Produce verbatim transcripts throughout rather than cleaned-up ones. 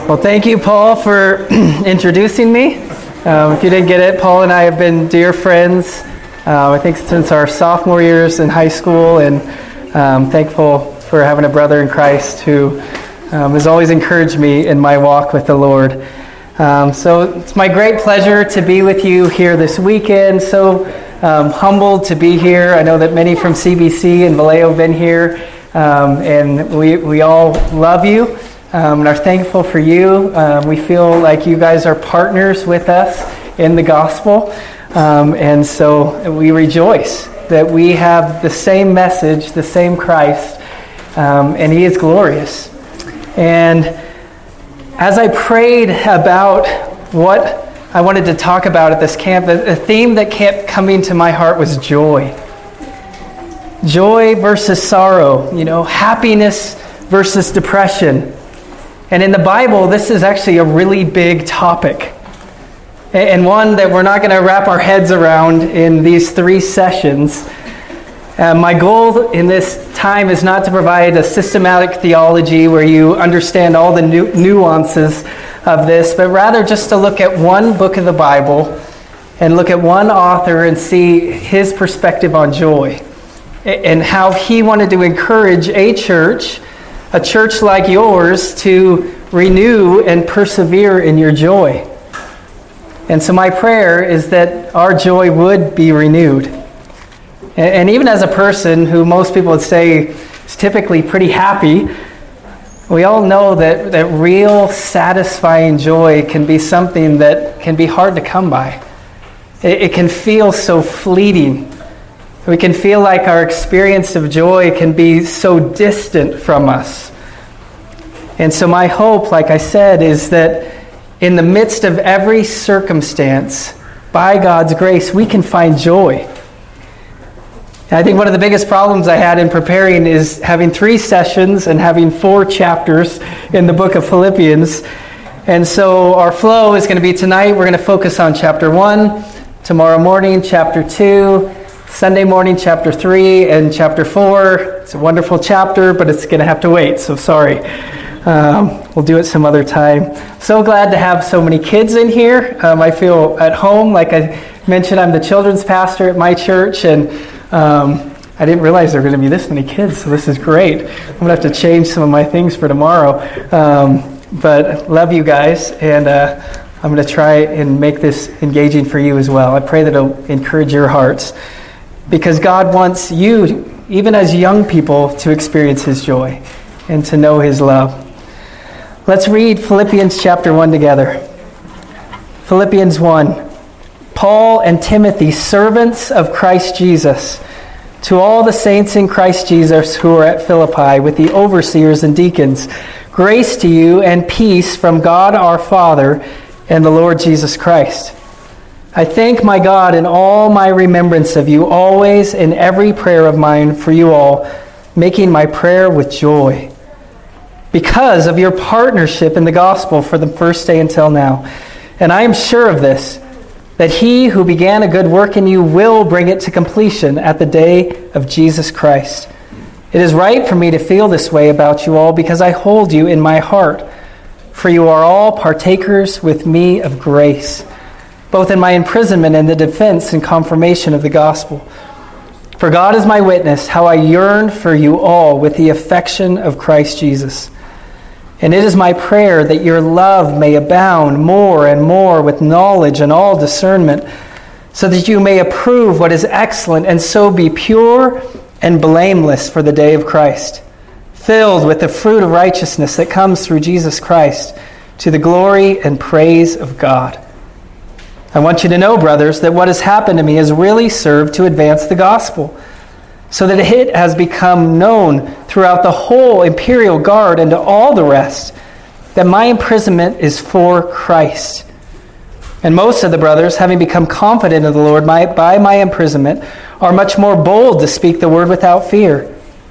Well, thank you, Paul, for introducing me. Um, if you didn't get it, Paul and I have been dear friends, uh, I think since our sophomore years in high school, and um, thankful for having a brother in Christ who um, has always encouraged me in my walk with the Lord. Um, so it's my great pleasure to be with you here this weekend. So um, humbled to be here. I know that many from C B C and Vallejo have been here, um, and we, we all love you. Um, and are thankful for you. Um, we feel like you guys are partners with us in the gospel. Um, and so we rejoice that we have the same message, the same Christ, um, and He is glorious. And as I prayed about what I wanted to talk about at this camp, the, the theme that kept coming to my heart was joy. Joy versus sorrow, you know, happiness versus depression. And in the Bible, this is actually a really big topic, and one that we're not going to wrap our heads around in these three sessions. Uh, my goal in this time is not to provide a systematic theology where you understand all the nu- nuances of this, but rather just to look at one book of the Bible and look at one author and see his perspective on joy and how he wanted to encourage a church, a church like yours, to renew and persevere in your joy. And so my prayer is that our joy would be renewed. And even as a person who most people would say is typically pretty happy, we all know that, that real satisfying joy can be something that can be hard to come by. It, it can feel so fleeting. We can feel like our experience of joy can be so distant from us. And so my hope, like I said, is that in the midst of every circumstance, by God's grace, we can find joy. And I think one of the biggest problems I had in preparing is having three sessions and having four chapters in the book of Philippians. And so our flow is going to be tonight, we're going to focus on chapter one, tomorrow morning, chapter two, Sunday morning, chapter three, and chapter four. It's a wonderful chapter, but it's going to have to wait, so sorry. Um, we'll do it some other time. So glad to have so many kids in here. Um, I feel at home. Like I mentioned, I'm the children's pastor at my church, and um, I didn't realize there were going to be this many kids, so this is great. I'm going to have to change some of my things for tomorrow. Um, but love you guys, and uh, I'm going to try and make this engaging for you as well. I pray that it'll encourage your hearts, because God wants you, even as young people, to experience His joy and to know His love. Let's read Philippians chapter one together. Philippians one. Paul and Timothy, servants of Christ Jesus, to all the saints in Christ Jesus who are at Philippi, with the overseers and deacons, grace to you and peace from God our Father and the Lord Jesus Christ. I thank my God in all my remembrance of you, always in every prayer of mine for you all, making my prayer with joy, because of your partnership in the gospel from the first day until now. And I am sure of this, that He who began a good work in you will bring it to completion at the day of Jesus Christ. It is right for me to feel this way about you all, because I hold you in my heart, for you are all partakers with me of grace, both in my imprisonment and the defense and confirmation of the gospel. For God is my witness, how I yearn for you all with the affection of Christ Jesus. And it is my prayer that your love may abound more and more with knowledge and all discernment, so that you may approve what is excellent, and so be pure and blameless for the day of Christ, filled with the fruit of righteousness that comes through Jesus Christ, to the glory and praise of God. I want you to know, brothers, that what has happened to me has really served to advance the gospel, so that it has become known throughout the whole imperial guard and to all the rest that my imprisonment is for Christ. And most of the brothers, having become confident of the Lord my, by my imprisonment, are much more bold to speak the word without fear.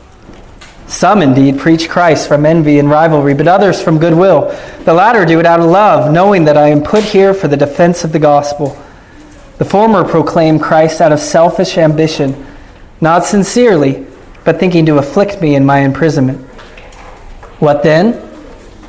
Some indeed preach Christ from envy and rivalry, but others from goodwill. The latter do it out of love, knowing that I am put here for the defense of the gospel. The former proclaim Christ out of selfish ambition, not sincerely, but thinking to afflict me in my imprisonment. What then?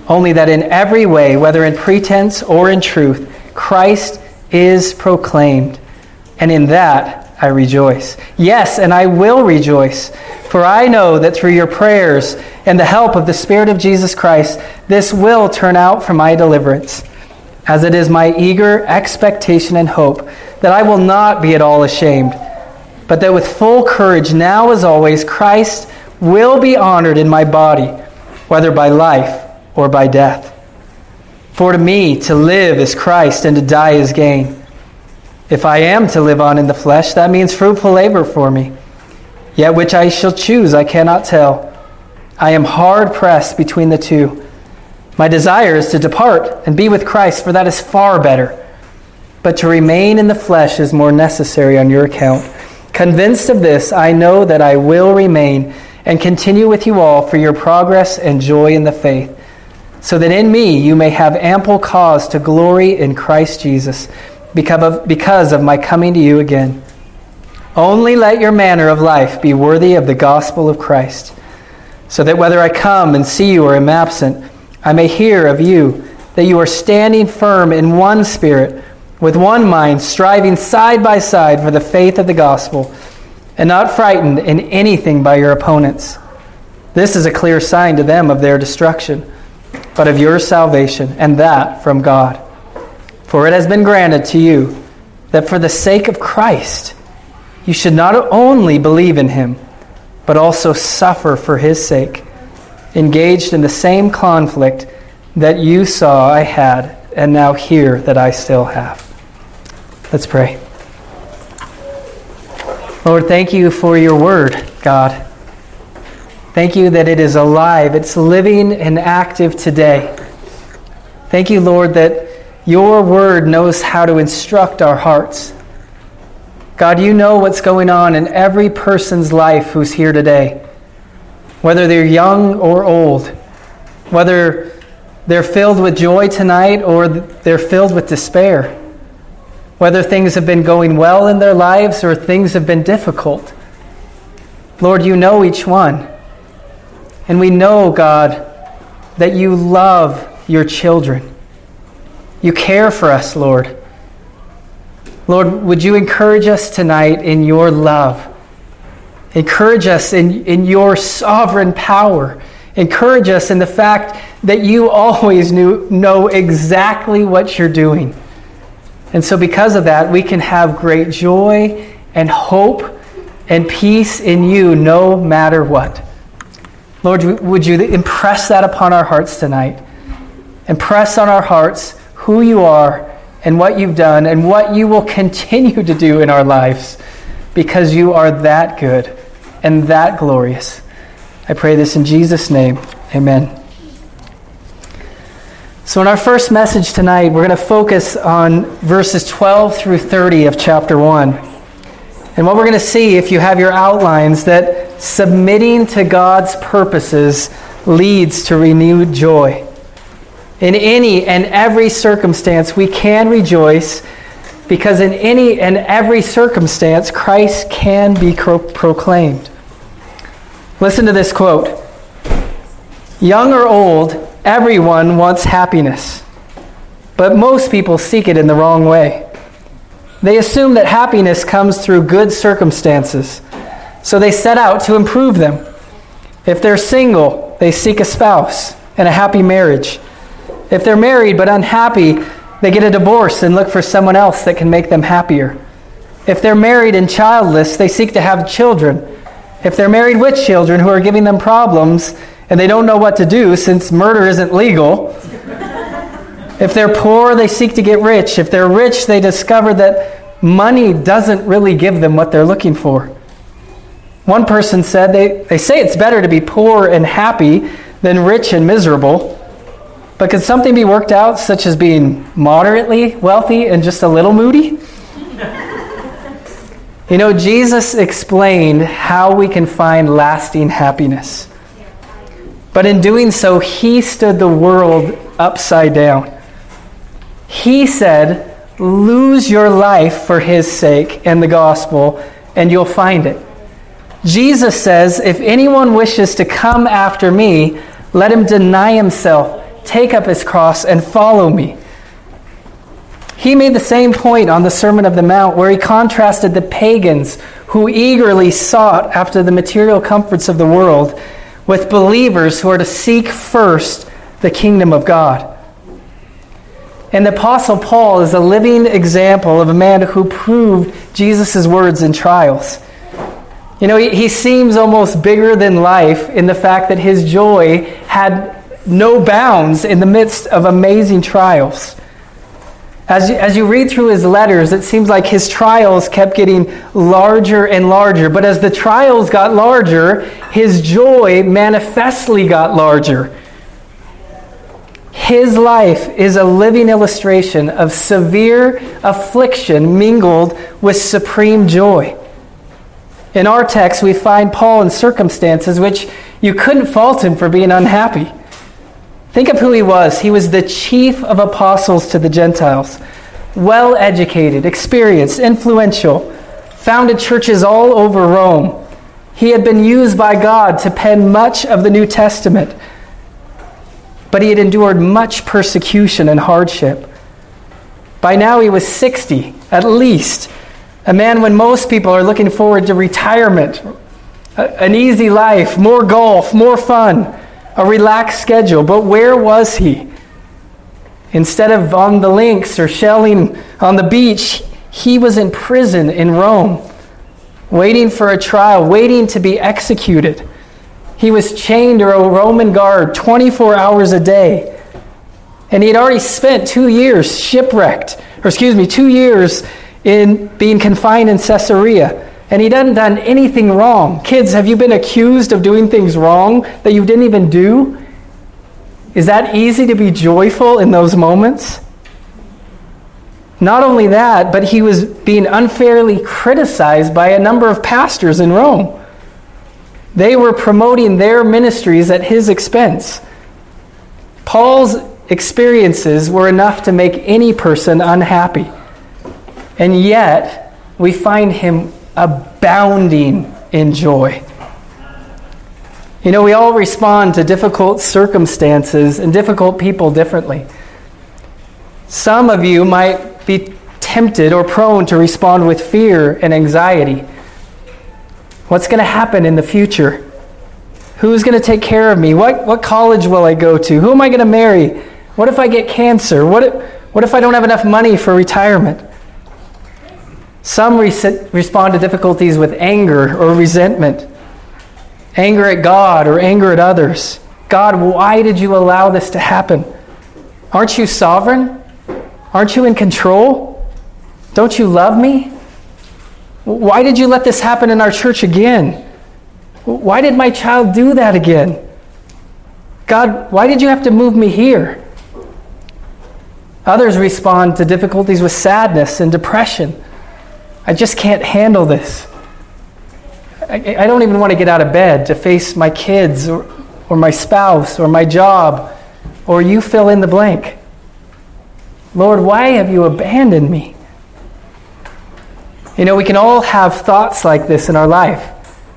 only that in every way, whether in pretense or in truth, Christ is proclaimed, and in that I rejoice. Yes, and I will rejoice, for I know that through your prayers and the help of the Spirit of Jesus Christ, this will turn out for my deliverance, as it is my eager expectation and hope that I will not be at all ashamed, but that with full courage, now as always, Christ will be honored in my body, whether by life or by death. For to me, to live is Christ, and to die is gain. If I am to live on in the flesh, that means fruitful labor for me. Yet which I shall choose, I cannot tell. I am hard pressed between the two. My desire is to depart and be with Christ, for that is far better. But to remain in the flesh is more necessary on your account. Convinced of this, I know that I will remain and continue with you all for your progress and joy in the faith, so that in me you may have ample cause to glory in Christ Jesus, because of, because of my coming to you again. Only let your manner of life be worthy of the gospel of Christ, so that whether I come and see you or am absent, I may hear of you that you are standing firm in one spirit, with one mind, striving side by side for the faith of the gospel, and not frightened in anything by your opponents. This is a clear sign to them of their destruction, but of your salvation, and that from God. For it has been granted to you that for the sake of Christ, you should not only believe in him, but also suffer for his sake, engaged in the same conflict that you saw I had, and now hear that I still have. Let's pray. Lord, thank you for your word, God. Thank you that it is alive, it's living and active today. Thank you, Lord, that your word knows how to instruct our hearts. God, you know what's going on in every person's life who's here today, whether they're young or old, whether they're filled with joy tonight or they're filled with despair, whether things have been going well in their lives or things have been difficult. Lord, you know each one. And we know, God, that you love your children. You care for us, Lord. Lord, would you encourage us tonight in your love? Encourage us in, in your sovereign power. Encourage us in the fact that you always knew, know exactly what you're doing. And so because of that, we can have great joy and hope and peace in you no matter what. Lord, would you impress that upon our hearts tonight? Impress on our hearts who you are and what you've done and what you will continue to do in our lives, because you are that good and that glorious. I pray this in Jesus' name. Amen. So in our first message tonight, we're going to focus on verses twelve through thirty of chapter one. And what we're going to see, if you have your outlines, that submitting to God's purposes leads to renewed joy. In any and every circumstance, we can rejoice, because in any and every circumstance, Christ can be pro- proclaimed. Listen to this quote. Young or old, everyone wants happiness, but most people seek it in the wrong way. They assume that happiness comes through good circumstances, so they set out to improve them. If they're single, they seek a spouse and a happy marriage. If they're married but unhappy, they get a divorce and look for someone else that can make them happier. If they're married and childless, they seek to have children. If they're married with children who are giving them problems and they don't know what to do since murder isn't legal. If they're poor, they seek to get rich. If they're rich, they discover that money doesn't really give them what they're looking for. One person said, they, they say it's better to be poor and happy than rich and miserable. But could something be worked out, such as being moderately wealthy and just a little moody? You know, Jesus explained how we can find lasting happiness. But in doing so, he stood the world upside down. He said, lose your life for his sake and the gospel, and you'll find it. Jesus says, if anyone wishes to come after me, let him deny himself, take up his cross and follow me. He made the same point on the Sermon on the Mount, where he contrasted the pagans who eagerly sought after the material comforts of the world with believers who are to seek first the kingdom of God. And the Apostle Paul is a living example of a man who proved Jesus' words in trials. You know, he, he seems almost bigger than life in the fact that his joy had no bounds in the midst of amazing trials. As you, as you read through his letters, it seems like his trials kept getting larger and larger. But as the trials got larger, his joy manifestly got larger. His life is a living illustration of severe affliction mingled with supreme joy. In our text, we find Paul in circumstances which you couldn't fault him for being unhappy. Think of who he was. He was the chief of apostles to the Gentiles, well-educated, experienced, influential, founded churches all over Rome. He had been used by God to pen much of the New Testament, but he had endured much persecution and hardship. By now he was sixty, at least, a man when most people are looking forward to retirement, an easy life, more golf, more fun, a relaxed schedule. But where was he? Instead of on the links or shelling on the beach, he was in prison in Rome, waiting for a trial, waiting to be executed. He was chained to a Roman guard twenty-four hours a day. And he had already spent two years shipwrecked, or excuse me, two years in being confined in Caesarea. And he hadn't done anything wrong. Kids, have you been accused of doing things wrong that you didn't even do? Is that easy to be joyful in those moments? Not only that, but he was being unfairly criticized by a number of pastors in Rome. They were promoting their ministries at his expense. Paul's experiences were enough to make any person unhappy. And yet, we find him abounding in joy. You know, we all respond to difficult circumstances and difficult people differently. Some of you might be tempted or prone to respond with fear and anxiety. What's going to happen in the future? Who's going to take care of me? What, what college will I go to? Who am I going to marry? What if I get cancer? What if, what if I don't have enough money for retirement? Some re- respond to difficulties with anger or resentment. Anger at God or anger at others. God, why did you allow this to happen? Aren't you sovereign? Aren't you in control? Don't you love me? Why did you let this happen in our church again? Why did my child do that again? God, why did you have to move me here? Others respond to difficulties with sadness and depression. I just can't handle this. I, I don't even want to get out of bed to face my kids or, or my spouse or my job, or you fill in the blank. Lord, why have you abandoned me? You know, we can all have thoughts like this in our life.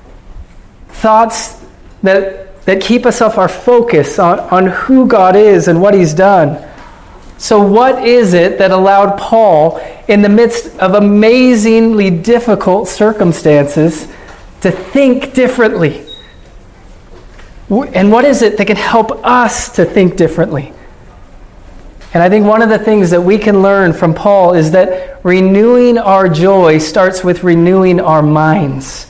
Thoughts that, that keep us off our focus on, on who God is and what he's done. So what is it that allowed Paul, in the midst of amazingly difficult circumstances, to think differently? And what is it that can help us to think differently? And I think one of the things that we can learn from Paul is that renewing our joy starts with renewing our minds.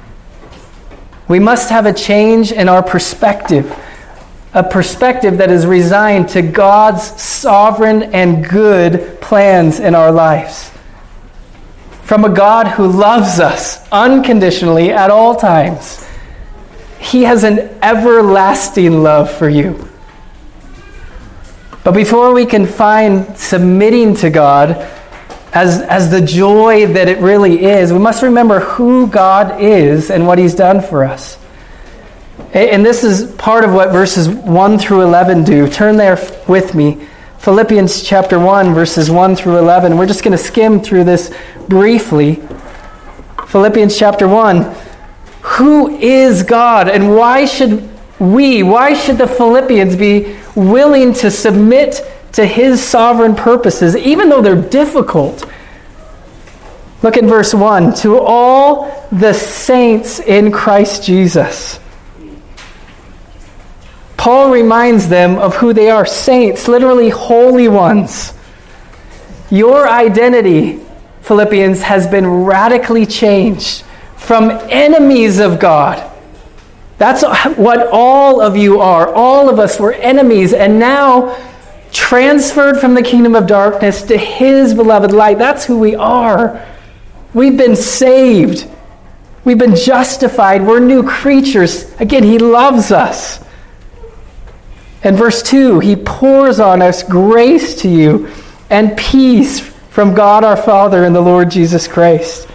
We must have a change in our perspective. A perspective that is resigned to God's sovereign and good plans in our lives. From a God who loves us unconditionally at all times. He has an everlasting love for you. But before we can find submitting to God as, as the joy that it really is, we must remember who God is and what he's done for us. And this is part of what verses one through eleven do. Turn there with me. Philippians chapter one, verses one through eleven. We're just going to skim through this briefly. Philippians chapter one. Who is God, and why should we, why should the Philippians be willing to submit to his sovereign purposes, even though they're difficult. Look at verse one. To all the saints in Christ Jesus. Paul reminds them of who they are. Saints, literally holy ones. Your identity, Philippians, has been radically changed from enemies of God. That's what all of you are. All of us were enemies, and now transferred from the kingdom of darkness to his beloved light. That's who we are. We've been saved. We've been justified. We're new creatures. Again, he loves us. And verse two, he pours on us grace to you and peace from God our Father and the Lord Jesus Christ.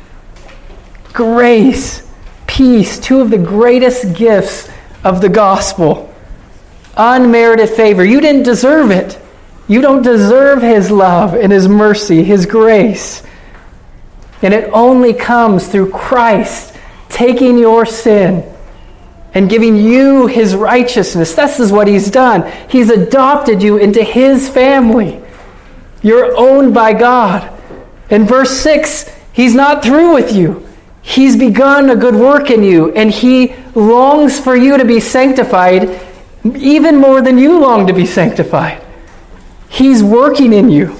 Grace, peace, two of the greatest gifts of the gospel. Unmerited favor. You didn't deserve it. You don't deserve his love and his mercy, his grace. And it only comes through Christ taking your sin and giving you his righteousness. This is what he's done. He's adopted you into his family. You're owned by God. In verse six, he's not through with you. He's begun a good work in you, and he longs for you to be sanctified even more than you long to be sanctified. He's working in you.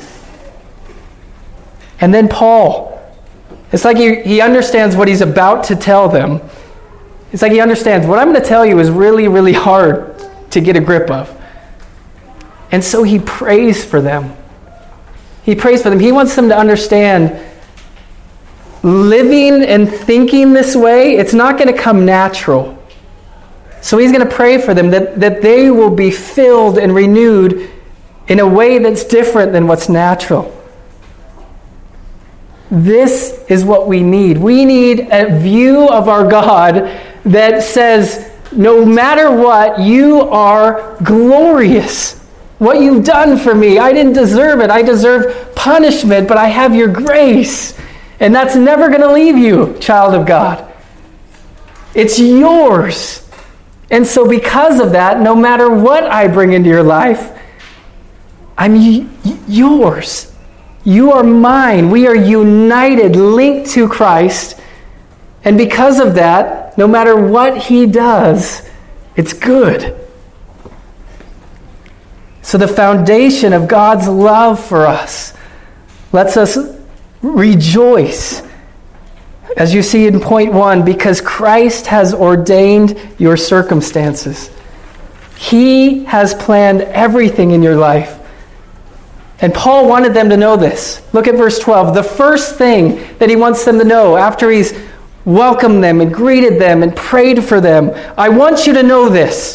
And then Paul, it's like he, he understands what he's about to tell them. It's like he understands what I'm going to tell you is really, really hard to get a grip of. And so he prays for them. He prays for them. He wants them to understand living and thinking this way, it's not going to come natural. So he's going to pray for them that, that they will be filled and renewed in a way that's different than what's natural. This is what we need. We need a view of our God that says, no matter what, you are glorious. What you've done for me, I didn't deserve it. I deserve punishment, but I have your grace. And that's never going to leave you, child of God. It's yours. And so because of that, no matter what I bring into your life, I'm y- yours. You are mine. We are united, linked to Christ. And because of that, no matter what he does, it's good. So the foundation of God's love for us lets us rejoice, as you see in point one, because Christ has ordained your circumstances. He has planned everything in your life. And Paul wanted them to know this. Look at verse twelve. The first thing that he wants them to know after he's welcomed them and greeted them and prayed for them, I want you to know this,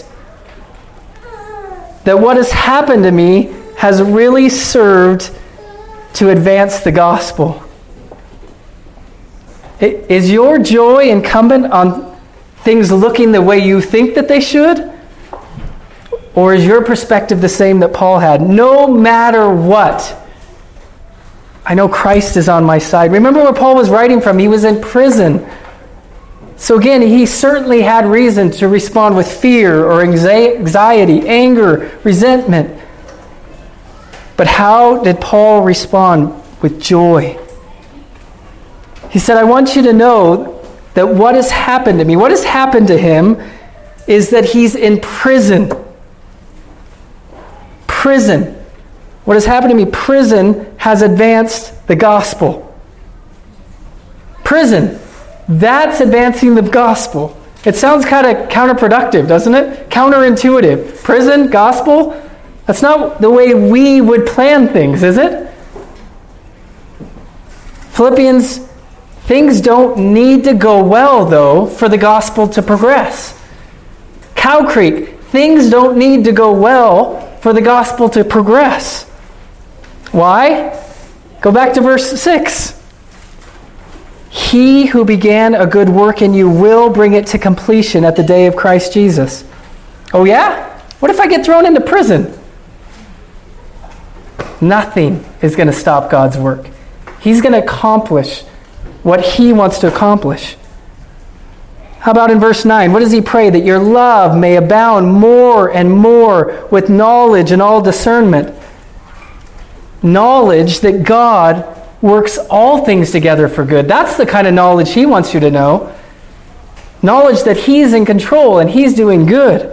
that what has happened to me has really served to advance the gospel. Is your joy incumbent on things looking the way you think that they should? Or is your perspective the same that Paul had? No matter what, I know Christ is on my side. Remember where Paul was writing from? He was in prison. So again, he certainly had reason to respond with fear or anxiety, anger, resentment. But how did Paul respond? With joy. He said, I want you to know that what has happened to me, what has happened to him, is that he's in prison. Prison. What has happened to me? Prison has advanced the gospel. Prison. That's advancing the gospel. It sounds kind of counterproductive, doesn't it? Counterintuitive. Prison, gospel. That's not the way we would plan things, is it? Philippians, things don't need to go well, though, for the gospel to progress. Cow Creek, things don't need to go well for the gospel to progress. Why? Go back to verse six. He who began a good work in you will bring it to completion at the day of Christ Jesus. Oh yeah? What if I get thrown into prison? Nothing is going to stop God's work. He's going to accomplish what he wants to accomplish. How about in verse nine? What does he pray? That your love may abound more and more with knowledge and all discernment. Knowledge that God works all things together for good. That's the kind of knowledge he wants you to know. Knowledge that he's in control and he's doing good.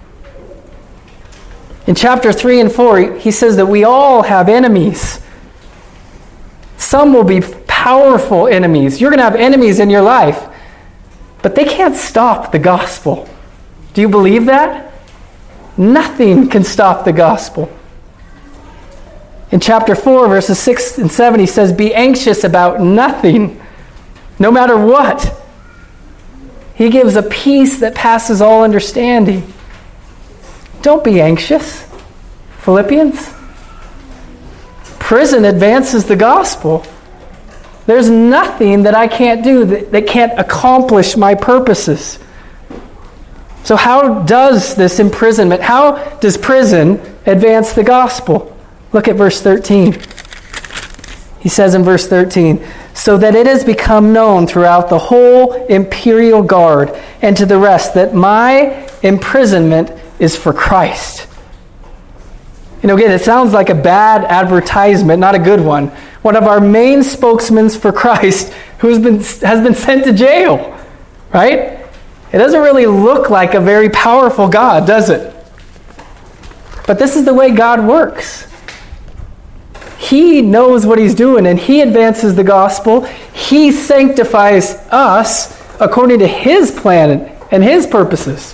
In chapter three and four, he says that we all have enemies. Some will be powerful enemies. You're going to have enemies in your life, but they can't stop the gospel. Do you believe that? Nothing can stop the gospel. In chapter four, verses six and seven, he says, be anxious about nothing, no matter what. He gives a peace that passes all understanding. Don't be anxious, Philippians. Prison advances the gospel. There's nothing that I can't do that, that can't accomplish my purposes. So how does this imprisonment, how does prison advance the gospel? Look at verse thirteen. He says in verse thirteen, so that it has become known throughout the whole imperial guard and to the rest that my imprisonment is for Christ. You know, again, it sounds like a bad advertisement, not a good one. One of our main spokesmen for Christ who's been has been sent to jail, right? It doesn't really look like a very powerful God, does it? But this is the way God works. He knows what he's doing, and he advances the gospel. He sanctifies us according to his plan and his purposes.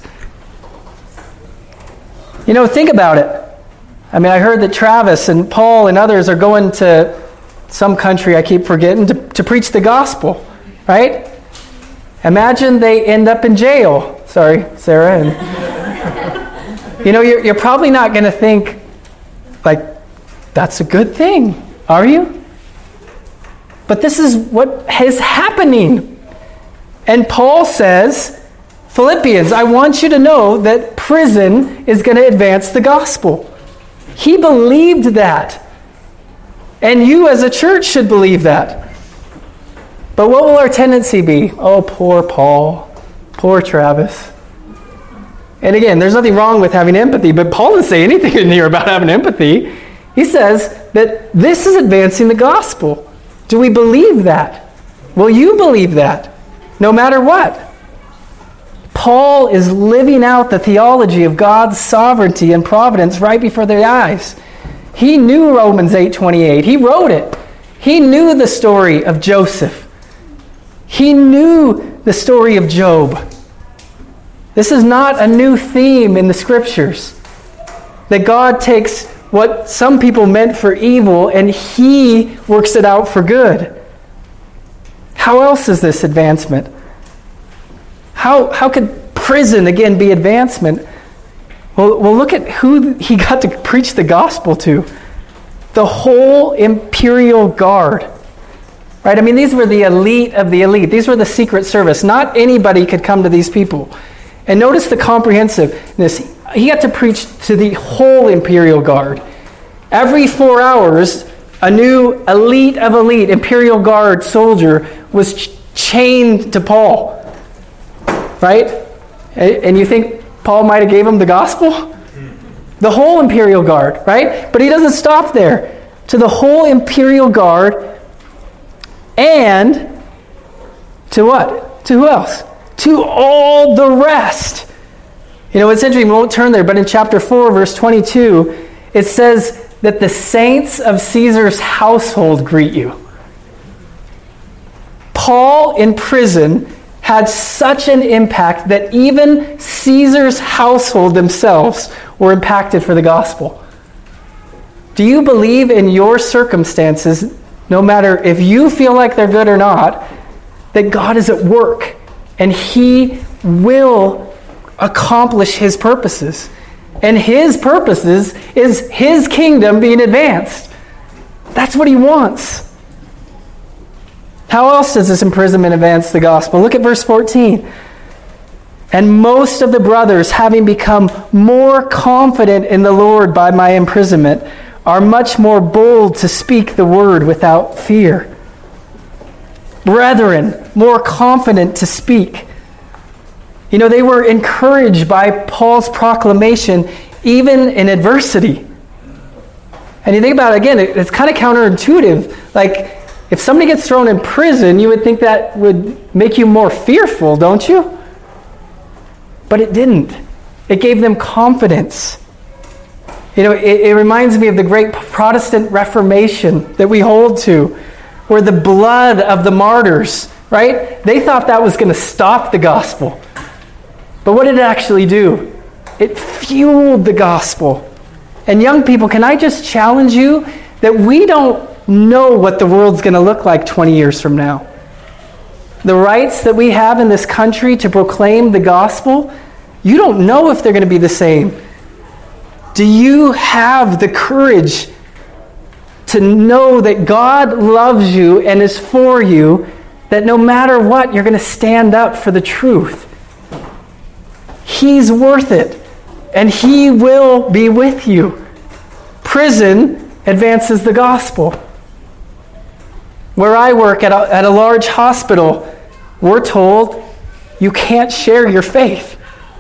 You know, think about it. I mean, I heard that Travis and Paul and others are going to some country, I keep forgetting, to, to preach the gospel, right? Imagine they end up in jail. Sorry, Sarah. And, you know, you're, you're probably not going to think, like, that's a good thing, are you? But this is what is happening. And Paul says, Philippians, I want you to know that prison is going to advance the gospel. He believed that. And you as a church should believe that. But what will our tendency be? Oh, poor Paul. Poor Travis. And again, there's nothing wrong with having empathy, but Paul doesn't say anything in here about having empathy. He says that this is advancing the gospel. Do we believe that? Will you believe that? No matter what. Paul is living out the theology of God's sovereignty and providence right before their eyes. He knew Romans eight twenty-eight. He wrote it. He knew the story of Joseph. He knew the story of Job. This is not a new theme in the scriptures. That God takes what some people meant for evil and he works it out for good. How else is this advancement? How how could prison, again, be advancement? Well, well, look at who he got to preach the gospel to. The whole imperial guard. Right? I mean, these were the elite of the elite. These were the secret service. Not anybody could come to these people. And notice the comprehensiveness. He got to preach to the whole imperial guard. Every four hours, a new elite of elite imperial guard soldier was ch- chained to Paul. Right? And you think Paul might have gave him the gospel? The whole imperial guard, right? But he doesn't stop there. To the whole imperial guard and to what? To who else? To all the rest. You know, it's interesting, we won't turn there, but in chapter four, verse twenty-two, it says that the saints of Caesar's household greet you. Paul in prison had such an impact that even Caesar's household themselves were impacted for the gospel. Do you believe in your circumstances, no matter if you feel like they're good or not, that God is at work and he will accomplish his purposes? And his purposes is his kingdom being advanced. That's what he wants. How else does this imprisonment advance the gospel? Look at verse fourteen. And most of the brothers, having become more confident in the Lord by my imprisonment, are much more bold to speak the word without fear. Brethren, more confident to speak. You know, they were encouraged by Paul's proclamation, even in adversity. And you think about it again, it's kind of counterintuitive. Like, if somebody gets thrown in prison, you would think that would make you more fearful, don't you? But it didn't. It gave them confidence. You know, it, it reminds me of the great Protestant Reformation that we hold to, where the blood of the martyrs, right? They thought that was going to stop the gospel. But what did it actually do? It fueled the gospel. And young people, can I just challenge you that we don't know what the world's going to look like twenty years from now. The rights that we have in this country to proclaim the gospel, you don't know if they're going to be the same. Do you have the courage to know that God loves you and is for you, that no matter what, you're going to stand up for the truth? He's worth it, and He will be with you. Prison advances the gospel. Where I work at a, at a large hospital, we're told you can't share your faith.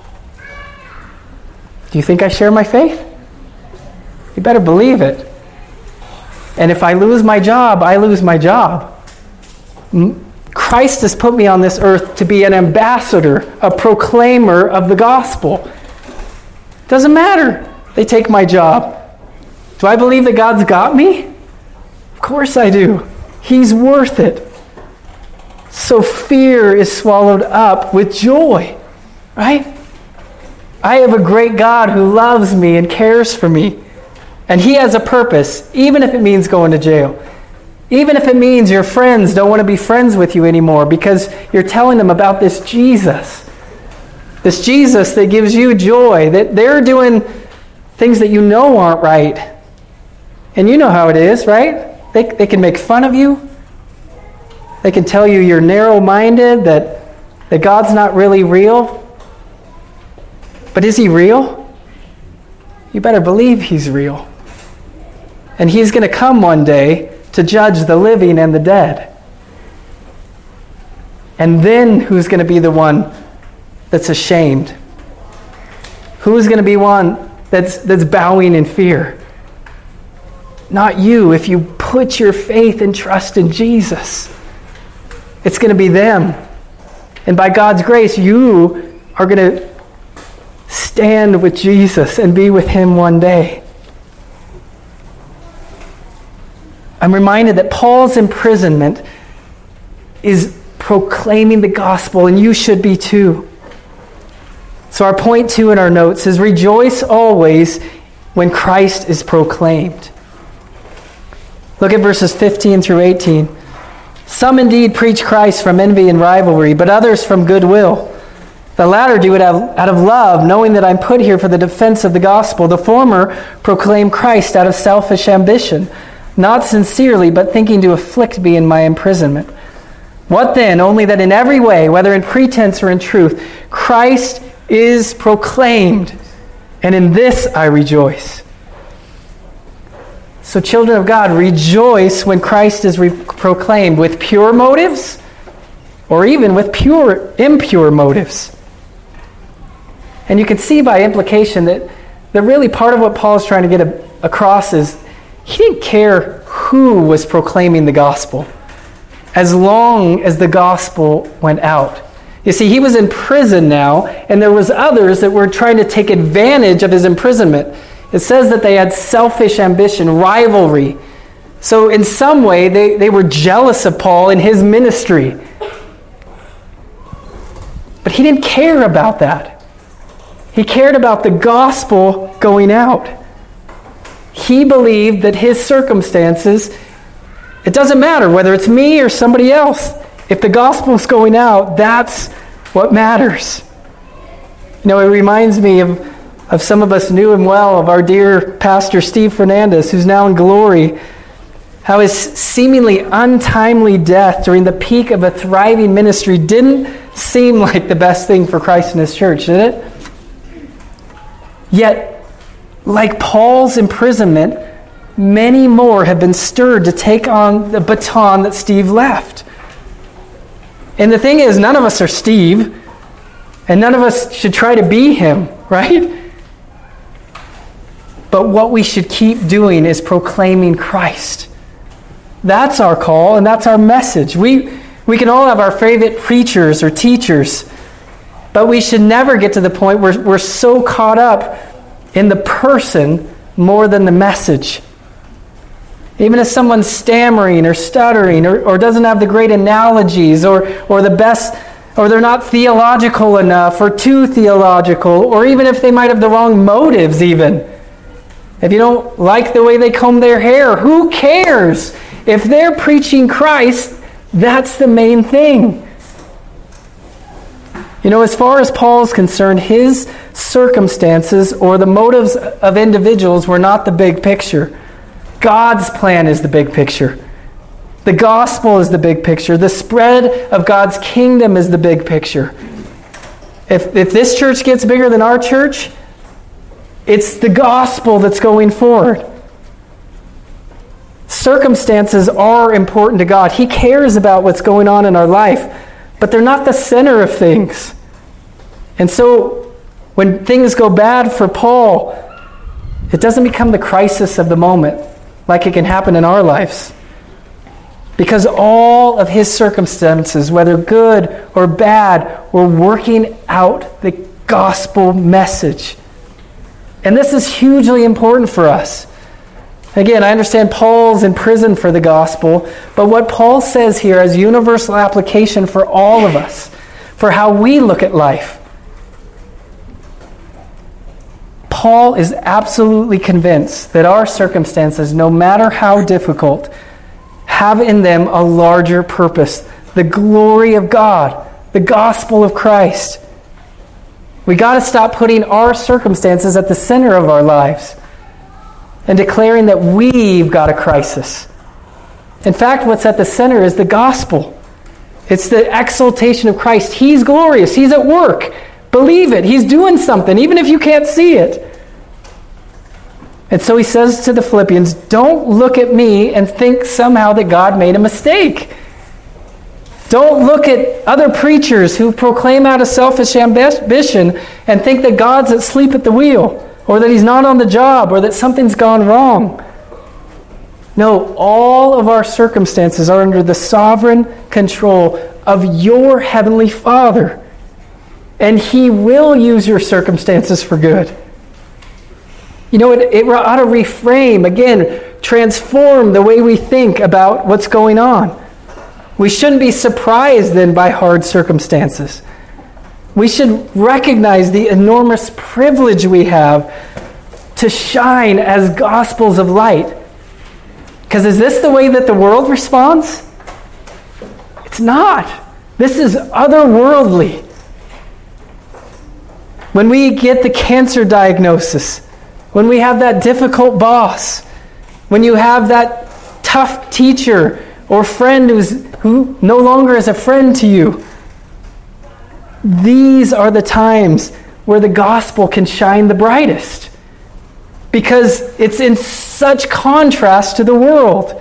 Do you think I share my faith? You better believe it. And if I lose my job, I lose my job. Christ has put me on this earth to be an ambassador, a proclaimer of the gospel. Doesn't matter. They take my job. Do I believe that God's got me? Of course I do. He's worth it. So fear is swallowed up with joy, right? I have a great God who loves me and cares for me. And He has a purpose, even if it means going to jail. Even if it means your friends don't want to be friends with you anymore because you're telling them about this Jesus. This Jesus that gives you joy, that they're doing things that you know aren't right. And you know how it is, right? They, they can make fun of you. They can tell you you're narrow-minded, that, that God's not really real. But is He real? You better believe He's real. And He's going to come one day to judge the living and the dead. And then who's going to be the one that's ashamed? Who's going to be one that's, that's bowing in fear? Not you. If you put your faith and trust in Jesus, it's going to be them. And by God's grace, you are going to stand with Jesus and be with Him one day. I'm reminded that Paul's imprisonment is proclaiming the gospel, and you should be too. So our point two in our notes is rejoice always when Christ is proclaimed. Look at verses fifteen through eighteen. Some indeed preach Christ from envy and rivalry, but others from goodwill. The latter do it out of love, knowing that I'm put here for the defense of the gospel. The former proclaim Christ out of selfish ambition, not sincerely, but thinking to afflict me in my imprisonment. What then? Only that in every way, whether in pretense or in truth, Christ is proclaimed, and in this I rejoice. So children of God, rejoice when Christ is re- proclaimed with pure motives or even with pure, impure motives. And you can see by implication that, that really part of what Paul's trying to get a, across is he didn't care who was proclaiming the gospel as long as the gospel went out. You see, he was in prison now, and there was others that were trying to take advantage of his imprisonment. It says that they had selfish ambition, rivalry. So in some way, they, they were jealous of Paul and his ministry. But he didn't care about that. He cared about the gospel going out. He believed that his circumstances, it doesn't matter whether it's me or somebody else. If the gospel's going out, that's what matters. You know, it reminds me of of some of us knew him well, of our dear Pastor Steve Fernandez, who's now in glory, how his seemingly untimely death during the peak of a thriving ministry didn't seem like the best thing for Christ and His church, did it? Yet, like Paul's imprisonment, many more have been stirred to take on the baton that Steve left. And the thing is, none of us are Steve, And none of us should try to be him, right? But what we should keep doing is proclaiming Christ. That's our call, and that's our message. We, we can all have our favorite preachers or teachers, but we should never get to the point where we're so caught up in the person more than the message. Even if someone's stammering or stuttering or, or doesn't have the great analogies or, or the best, or they're not theological enough or too theological, or even if they might have the wrong motives even. If you don't like the way they comb their hair, who cares? If they're preaching Christ, that's the main thing. You know, as far as Paul's concerned, his circumstances or the motives of individuals were not the big picture. God's plan is the big picture. The gospel is the big picture. The spread of God's kingdom is the big picture. If, if this church gets bigger than our church, it's the gospel that's going forward. Circumstances are important to God. He cares about what's going on in our life, but they're not the center of things. And so when things go bad for Paul, it doesn't become the crisis of the moment like it can happen in our lives. Because all of his circumstances, whether good or bad, were working out the gospel message. And this is hugely important for us. Again, I understand Paul's in prison for the gospel, but what Paul says here has universal application for all of us, for how we look at life. Paul is absolutely convinced that our circumstances, no matter how difficult, have in them a larger purpose, the glory of God, the gospel of Christ. We got to stop putting our circumstances at the center of our lives and declaring that we've got a crisis. In fact, what's at the center is the gospel. It's the exaltation of Christ. He's glorious. He's at work. Believe it. He's doing something, even if you can't see it. And so he says to the Philippians, don't look at me and think somehow that God made a mistake. Don't look at other preachers who proclaim out of selfish ambition and think that God's asleep at the wheel, or that he's not on the job, or that something's gone wrong. No, all of our circumstances are under the sovereign control of your heavenly Father. And he will use your circumstances for good. You know, it, it ought to reframe, again, transform the way we think about what's going on. We shouldn't be surprised then by hard circumstances. We should recognize the enormous privilege we have to shine as gospels of light. Because is this the way that the world responds? It's not. This is otherworldly. When we get the cancer diagnosis, when we have that difficult boss, when you have that tough teacher or friend who's, who no longer is a friend to you, these are the times where the gospel can shine the brightest, because it's in such contrast to the world.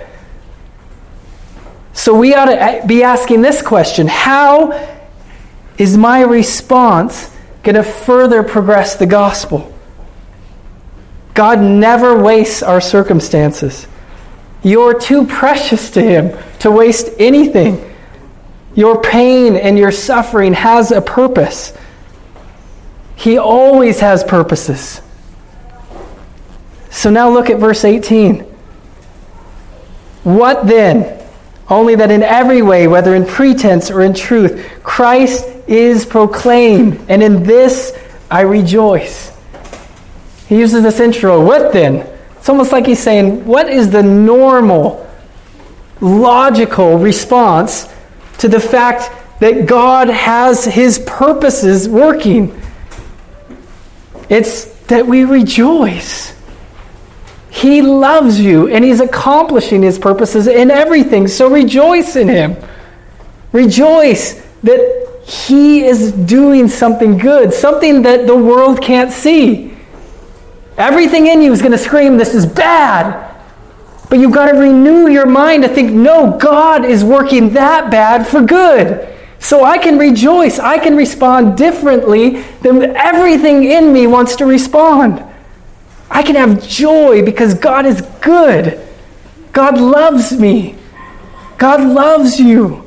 So we ought to be asking this question: how is my response going to further progress the gospel? God never wastes our circumstances. You're too precious to him to waste anything. Your pain and your suffering has a purpose. He always has purposes. So now look at verse eighteen. What then? Only that in every way, whether in pretense or in truth, Christ is proclaimed, and in this I rejoice. He uses this intro, what then? It's almost like he's saying, what is the normal, logical response to the fact that God has his purposes working? It's that we rejoice. He loves you, and he's accomplishing his purposes in everything. So rejoice in him. Rejoice that he is doing something good, something that the world can't see. Everything in you is going to scream, this is bad. But you've got to renew your mind to think, no, God is working that bad for good. So I can rejoice. I can respond differently than everything in me wants to respond. I can have joy because God is good. God loves me. God loves you.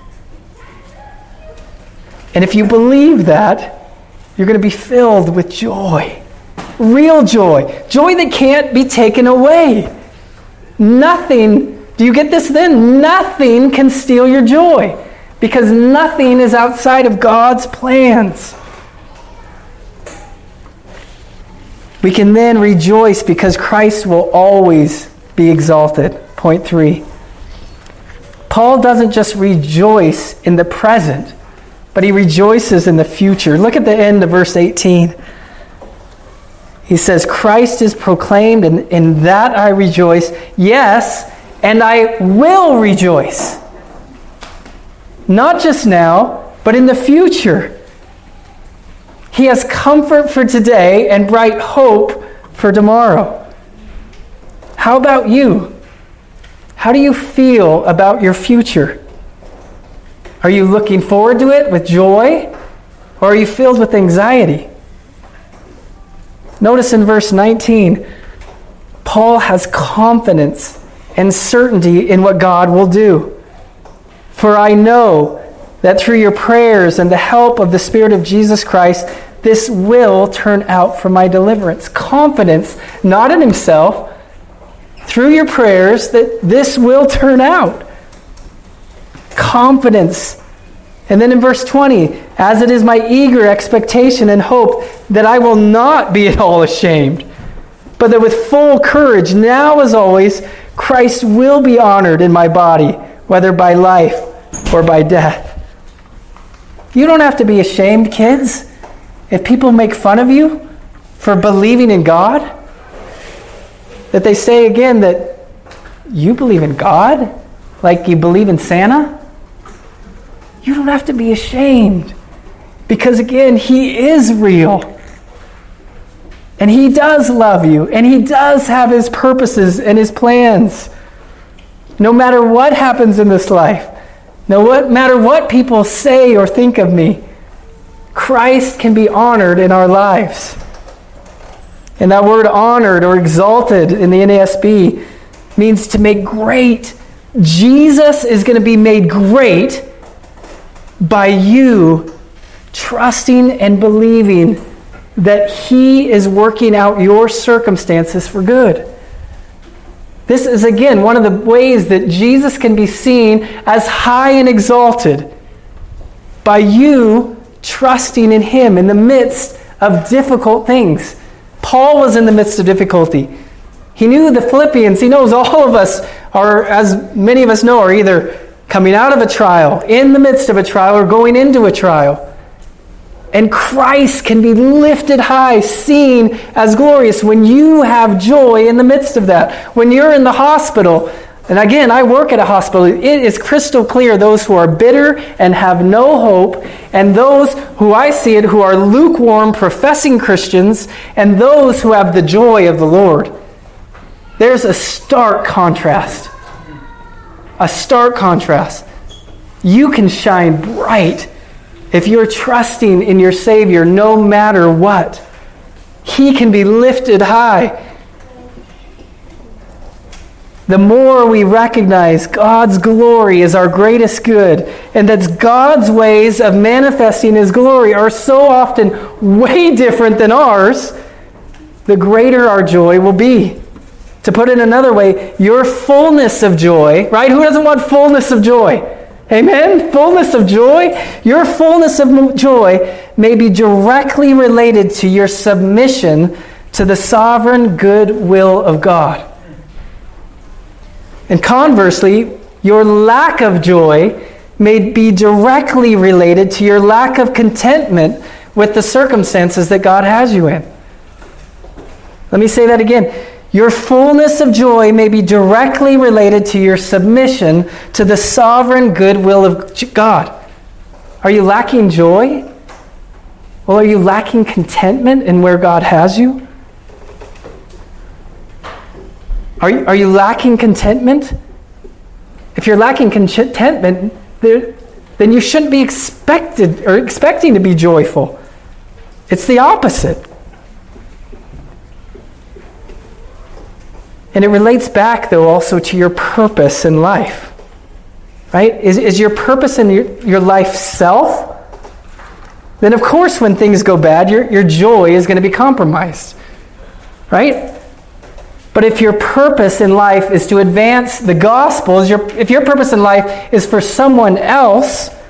And if you believe that, you're going to be filled with joy. Real joy. Joy that can't be taken away. Nothing, do you get this then? Nothing can steal your joy because nothing is outside of God's plans. We can then rejoice because Christ will always be exalted. Point three. Paul doesn't just rejoice in the present, but he rejoices in the future. Look at the end of verse eighteen. He says, Christ is proclaimed, and in that I rejoice. Yes, and I will rejoice. Not just now, but in the future. He has comfort for today and bright hope for tomorrow. How about you? How do you feel about your future? Are you looking forward to it with joy, or are you filled with anxiety? Notice in verse nineteen, Paul has confidence and certainty in what God will do. For I know that through your prayers and the help of the Spirit of Jesus Christ, this will turn out for my deliverance. Confidence, not in himself, through your prayers, that this will turn out. Confidence. And then in verse twenty, as it is my eager expectation and hope that I will not be at all ashamed, but that with full courage, now as always, Christ will be honored in my body, whether by life or by death. You don't have to be ashamed, kids, if people make fun of you for believing in God. That they say again that you believe in God like you believe in Santa. You don't have to be ashamed because, again, he is real. And he does love you. And he does have his purposes and his plans. No matter what happens in this life, no matter what people say or think of me, Christ can be honored in our lives. And that word honored or exalted in the N A S B means to make great. Jesus is going to be made great by you trusting and believing that he is working out your circumstances for good. This is, again, one of the ways that Jesus can be seen as high and exalted by you trusting in him in the midst of difficult things. Paul was in the midst of difficulty. He knew the Philippians. He knows all of us are, as many of us know, are either coming out of a trial, in the midst of a trial, or going into a trial. And Christ can be lifted high, seen as glorious when you have joy in the midst of that. When you're in the hospital, and again, I work at a hospital, it is crystal clear those who are bitter and have no hope, and those who I see it who are lukewarm, professing Christians, and those who have the joy of the Lord. There's a stark contrast. A stark contrast. You can shine bright if you're trusting in your Savior no matter what. He can be lifted high. The more we recognize God's glory is our greatest good, and that God's ways of manifesting his glory are so often way different than ours, the greater our joy will be. To put it another way, your fullness of joy, right? Who doesn't want fullness of joy? Amen? Fullness of joy. Your fullness of joy may be directly related to your submission to the sovereign good will of God. And conversely, your lack of joy may be directly related to your lack of contentment with the circumstances that God has you in. Let me say that again. Your fullness of joy may be directly related to your submission to the sovereign good will of God. Are you lacking joy? Well, are you lacking contentment in where God has you? Are you, are you lacking contentment? If you're lacking contentment, there, then you shouldn't be expected or expecting to be joyful. It's the opposite. And it relates back, though, also to your purpose in life. Right? Is, is your purpose in your, your life self? Then, of course, when things go bad, your, your joy is going to be compromised. Right? But if your purpose in life is to advance the gospel, is your, if your purpose in life is for someone else,